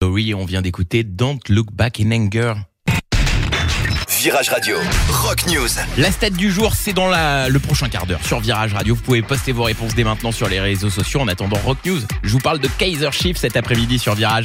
Story. On vient d'écouter Don't Look Back in Anger. Virage Radio, Rock News. La stat du jour, c'est dans le prochain quart d'heure sur Virage Radio. Vous pouvez poster vos réponses dès maintenant sur les réseaux sociaux. En attendant Rock News, je vous parle de Kaiser Chiefs cet après-midi sur Virage.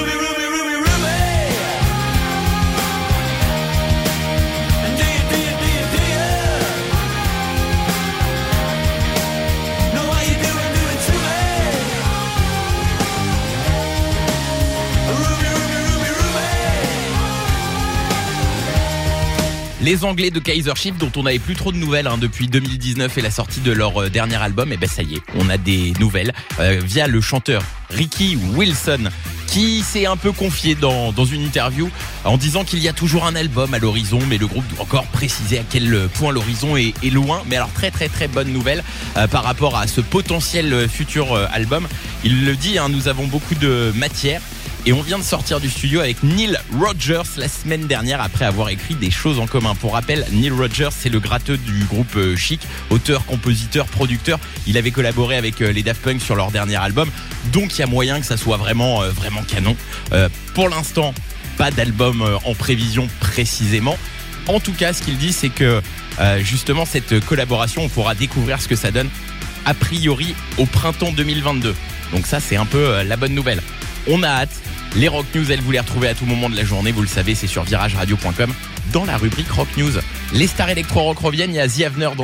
Les Anglais de Kaiser Chiefs, dont on n'avait plus trop de nouvelles depuis 2019 et la sortie de leur dernier album, et ben ça y est, on a des nouvelles via le chanteur Ricky Wilson, qui s'est un peu confié dans une interview en disant qu'il y a toujours un album à l'horizon, mais le groupe doit encore préciser à quel point l'horizon est loin. Mais alors très bonne nouvelle par rapport à ce potentiel futur album. Il le dit, nous avons beaucoup de matière. Et on vient de sortir du studio avec Neil Rogers la semaine dernière après avoir écrit des choses en commun. Pour rappel, Neil Rogers, c'est le gratteux du groupe Chic, auteur, compositeur, producteur. Il avait collaboré avec les Daft Punk sur leur dernier album. Donc il y a moyen que ça soit vraiment canon. Pour l'instant, pas d'album en prévision précisément. En tout cas, ce qu'il dit, c'est que justement cette collaboration, on pourra découvrir ce que ça donne a priori au printemps 2022. Donc ça, c'est un peu la bonne nouvelle. On a hâte. Les Rock News, vous les retrouvez à tout moment de la journée. Vous le savez, c'est sur virageradio.com dans la rubrique Rock News. Les stars électro-rock reviennent. Il y a The Avener